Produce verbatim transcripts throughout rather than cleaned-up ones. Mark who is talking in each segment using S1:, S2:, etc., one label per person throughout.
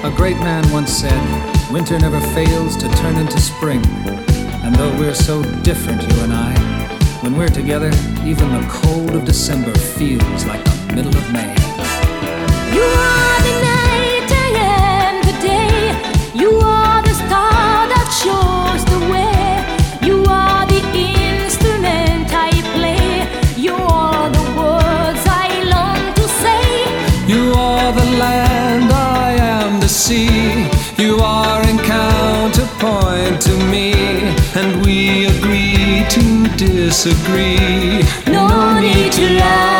S1: A great man once said, winter never fails to turn into spring. And though we're so different, you and I, when we're together, even the cold of December feels like the middle of May.
S2: You are the night, I am the day. You are the star that shows the way. You are the instrument I play. You are the words I long to say.
S1: You are the land, I am the sea. You are in counterpoint to me, and we agree to disagree.
S2: No, no need to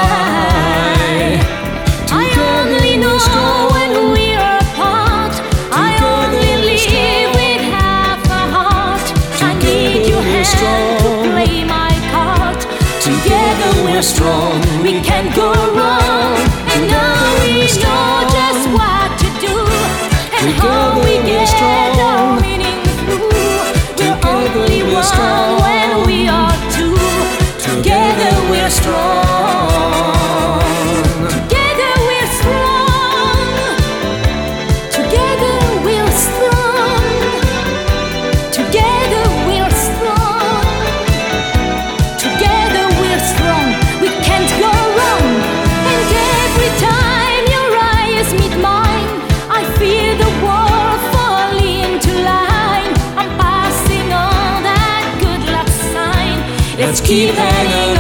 S2: lie. I only know when we're apart. I only live with half a heart. I need your hand to play my part. Together we're strong, we can't go wrong. And now we know just what to do and how we get our meaning through. We're only one when we are two. Together we're strong. Together we're strong. Together we're strong. Together we're strong. Together we're strong. We can't go wrong. And every time your eyes meet mine, I feel the world fall into line. I'm passing on that good luck sign. Let's keep hanging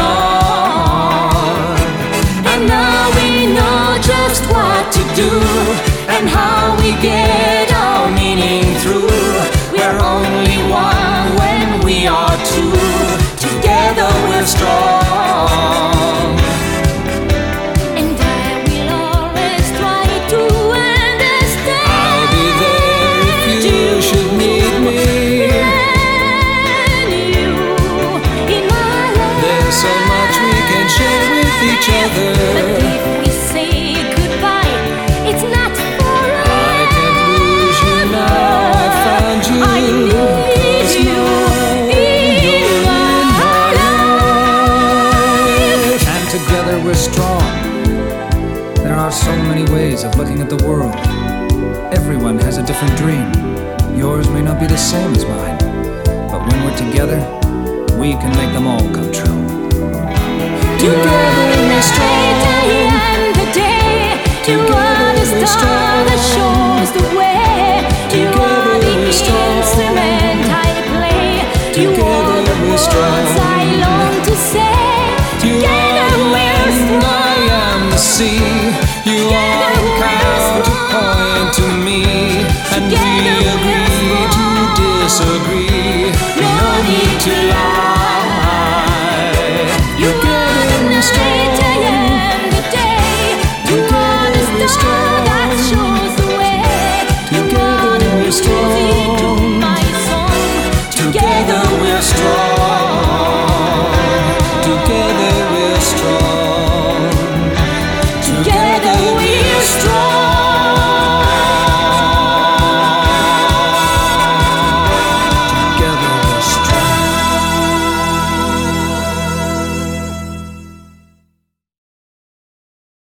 S2: on. And now we know just what to do and how we get our meaning through. We're only one when we are two. Together we're strong. And I will always try to understand.
S1: I'll be there if you should need me.
S2: And you in my life.
S1: There's so much we can share with each other.
S2: But if we say goodbye, it's not forever.
S1: I can't lose you now. I found you.
S2: I need you in my life.
S1: And together we're strong. There are so many ways of looking at the world. Everyone has a different dream. Yours may not be the same as mine, but when we're together, we can make them all come true. Together we're strong.
S2: I am the day. You are the star that shows the way. You are the instrument I play. You are the words I long to say. Together we're strong.
S1: I am the sea. You are a counterpoint to me, and we agree to disagree.
S2: No need to
S1: lie.
S2: You are the night, I am the day. You are the star that shows the way. You are the music to my song.
S1: Together we're strong. Together we're strong.
S2: Together we